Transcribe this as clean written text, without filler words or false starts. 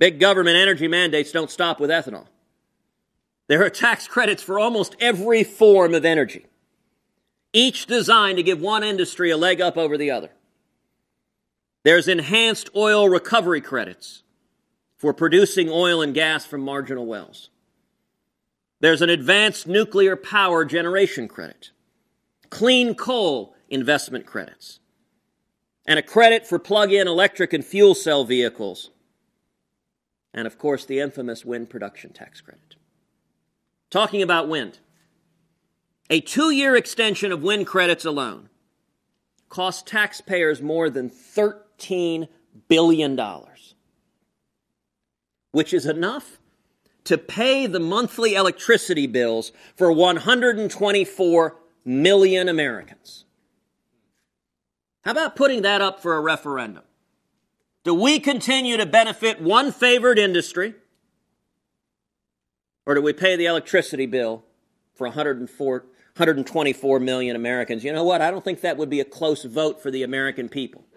Big government energy mandates don't stop with ethanol. There are tax credits for almost every form of energy, each designed to give one industry a leg up over the other. There's enhanced oil recovery credits for producing oil and gas from marginal wells. There's an advanced nuclear power generation credit, clean coal investment credits, and a credit for plug-in electric and fuel cell vehicles, and of course the infamous wind production tax credit. Talking about wind, a 2-year extension of wind credits alone cost taxpayers more than $13 billion, which is enough to pay the monthly electricity bills for 124 million Americans. How about putting that up for a referendum? Do we continue to benefit one favored industry, or do we pay the electricity bill for 124 million Americans? You know what? I don't think that would be a close vote for the American people.